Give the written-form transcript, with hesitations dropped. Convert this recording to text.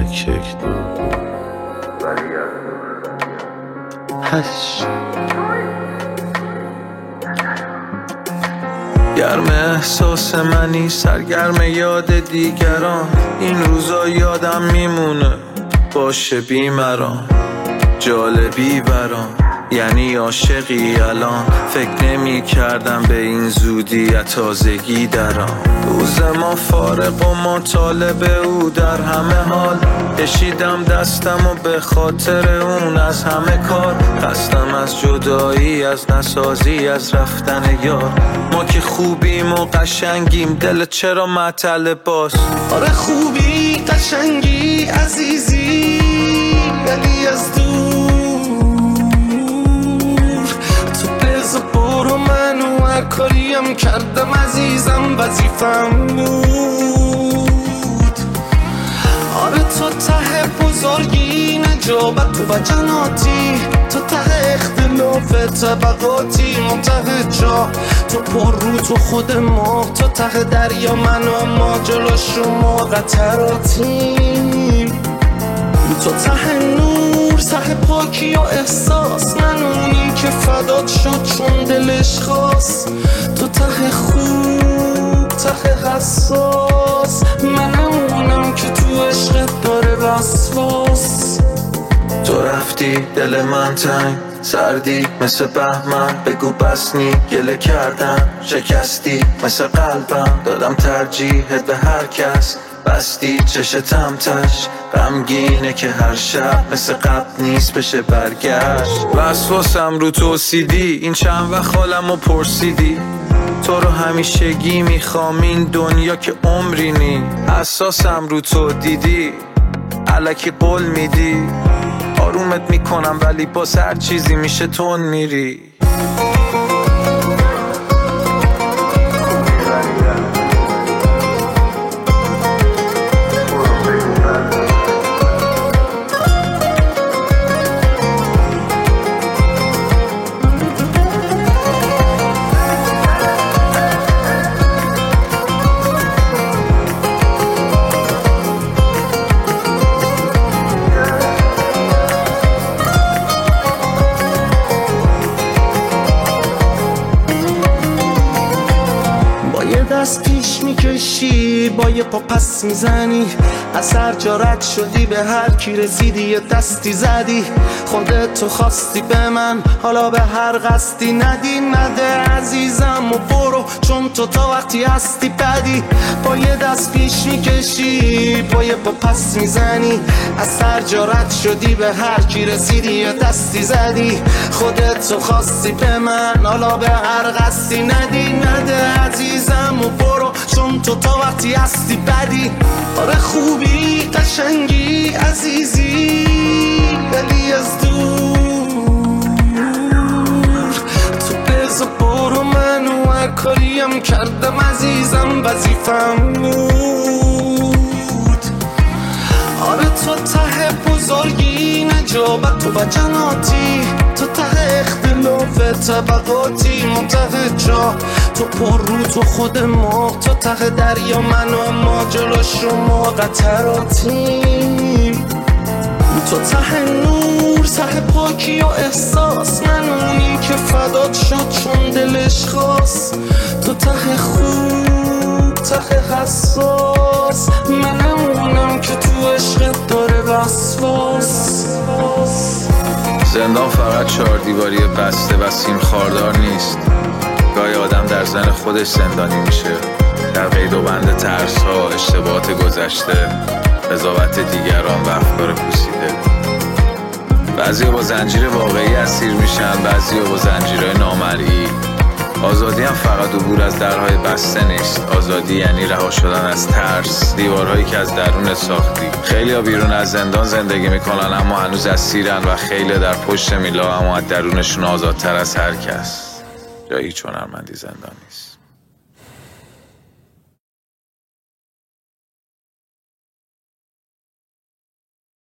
یک دو هشت. گرم احساس منی، سرگرم یاد دیگران. این روزا یادم میمونه باشه بیمران، جالبی برام یعنی عاشقی الان. فکر نمی کردم به این زودی تازگی درام. روز ما فارغ و ما طالب او در همه حال. کشیدم دستم و به خاطر اون از همه کار. خستم از جدایی، از نسازی، از رفتن یار. ما که خوبیم و قشنگیم، دلت چرا معطل باز؟ آره خوبی قشنگی عزیزی، ولی از دور تو بزا برو. منو هر کاریم کردم عزیزم وظیفم بود. آره تو ته بزرگی نجابت تو وجناتی، تو ته اختلاف طبقاتی منتهی جا. تو پر رو تو خود ما، تو ته دریا من و ما جلو شما قطراتیم. تو ته نور، ته پاکی و احساس، من اونی که فدات شد چون دلش خواست. تو ته خوب، ته حساس، منم اونم که تو عشقت داره وسواس. تو رفتی دل من تنگ، سردی مثل بهمن. بگو بس نی گله کردم، شکستی مثل قلبم. دادم ترجیحت به هر کس، بستی چشتم تش. غمگینه که هر شب مثل قبل نیست بشه برگشت. وسواسم رو توسیدی، این چند وقت حالمو پرسیدی. تو رو همیشگی میخوام این دنیا که عمری نی. حساسم رو تو دیدی، الکی قول میدی. آرومت میکنم ولی باز هر چیزی میشه تون میری. دست پیش میکشی، با یه پا پس میزنی. از هر جا رد شدی به هر کی رسیدی یه دستی زدی. خودت تو خواستی به من، حالا به هر قصدی نده عزیزم و برو، چون تو تا وقتی هستی بدی. با یه دست پیش میکشی، با یه پا پس میزنی. از هر جا رد شدی به هر کی رسیدی یه دستی زدی. خودت تو خواستی به من، حالا به هر قصدی نده عزیزم و برو، چون تو تا وقتی هستی بدی. آره خوبی قشنگی عزیزی، ولی از دور تو بزا برو. منو هر کاریم کردم عزیزم وظیفم بود. آره تو ته بزرگی نجابت تو وجناتی، تو ته اختلاف طبقاتی منتهی جا. تو پر رو تو خود ما، تو ته دریا من و ما جلو شما قطراتیم. تو ته نور، ته پاکی و احساس، من اونی که فدات شد چون دلش خواست. تو ته خوب، ته حساس، منم اونم که تو عشقت داره وسواس. زندان فقط 4 دیواری بسته و سیم خاردار نیست. گاهی آدم در ذهن خودش زندانی میشه، در قید و بند ترس ها، اشتباهات گذشته، قضاوت دیگران و افکار پوسیده. بعضیا با زنجیر واقعی اسیر میشن، بعضیا با زنجیرهای نامرئی. آزادی هم فقط عبور از درهای بسته نیست. آزادی یعنی رها شدن از ترس، دیوارهایی که از درون ساختی. خیلیا بیرون از زندان زندگی میکنن اما هنوز اسیرن، و خیلیا در پشت میلا اما از درونشون آزادتر از هر کس. جایی چون هنرمندی زندان نیست.